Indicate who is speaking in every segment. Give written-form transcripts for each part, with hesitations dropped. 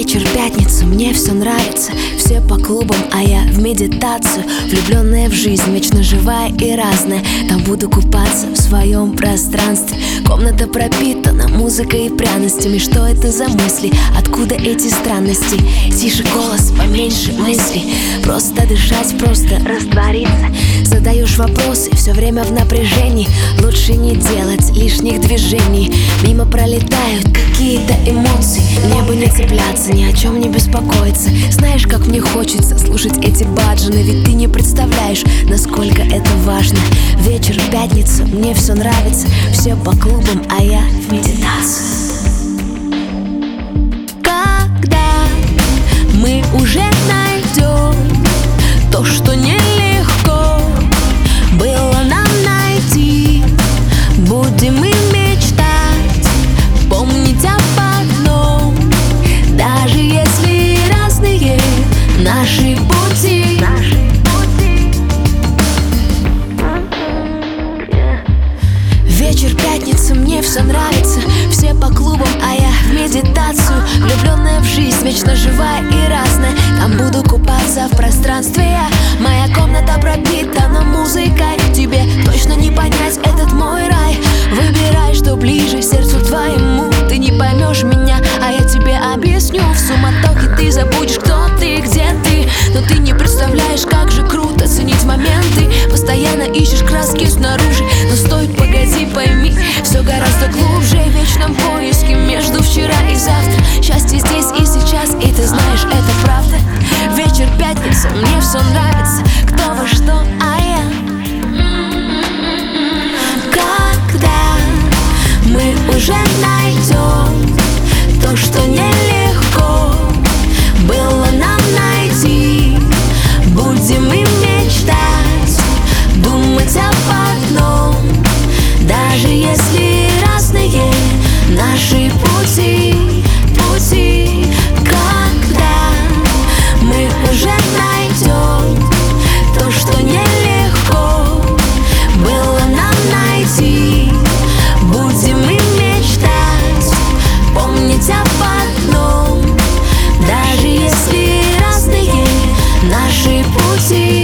Speaker 1: Вечер пятницы, мне все нравится. Все по клубам, а я в медитацию. Влюбленная в жизнь, вечно живая и разная. Там буду купаться в своем пространстве. Комната пропитана музыкой и пряностями. Что это за мысли? Откуда эти странности? Тише голос, поменьше мыслей. Просто дышать, просто раствориться. Задаешь вопросы, все время в напряжении. Лучше не делать лишних движений. Мимо пролетают какие-то эмоции. Мне бы не цепляться, ни о чем не беспокоиться. Знаешь, как мне хочется слушать эти баджаны. Ведь ты не представляешь, насколько это важно. Вечер, пятница, мне все нравится. Все по клубам, а я в медитации. Когда мы уже найдем то, что нелегко было нам найти, будем мы мечтать, помнить об одном. Даже если разные наши пути, Вечер пятница, мне все нравится. Все по клубам, а я в медитацию. Влюбленная в жизнь, вечно живая и разная. Там буду купаться в пространстве я. Моя комната пропитана музыкой. Тебе точно не понять этот мой рай. Выбирай, что ближе сердцу твоему. Ты не поймешь меня, а я тебе объясню. В суматохе ты забудешь, кто ты, где ты. Но ты не представляешь, как же круто ценить моменты. Постоянно ищешь краски снаружи, но стоит погоди, пойми, все гораздо глубже. В вечном поиске между вчера и завтра. Счастье здесь и сейчас, и ты знаешь, это правда. Вечер пятница, мне все нравится. Кто во что, а я. Когда мы уже найдем то, что нелегко было нам найти, будем мы мечтать, думать об одном. Даже если разные наши пути. Когда мы уже найдем то, что нелегко было нам найти, будем мы мечтать, помнить об одном. Даже если разные наши пути.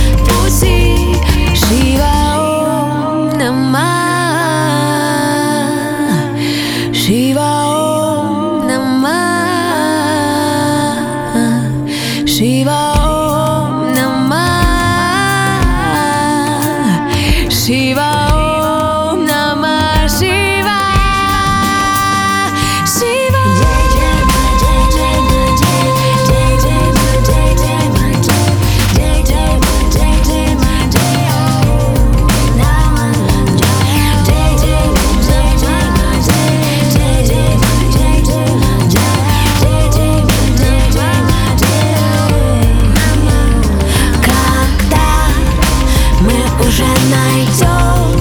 Speaker 1: Шива Ом Намah, Шива Ом Намah, Шива Ом Намah, Шива Ом Намah, Шива, Шива. Уже найдем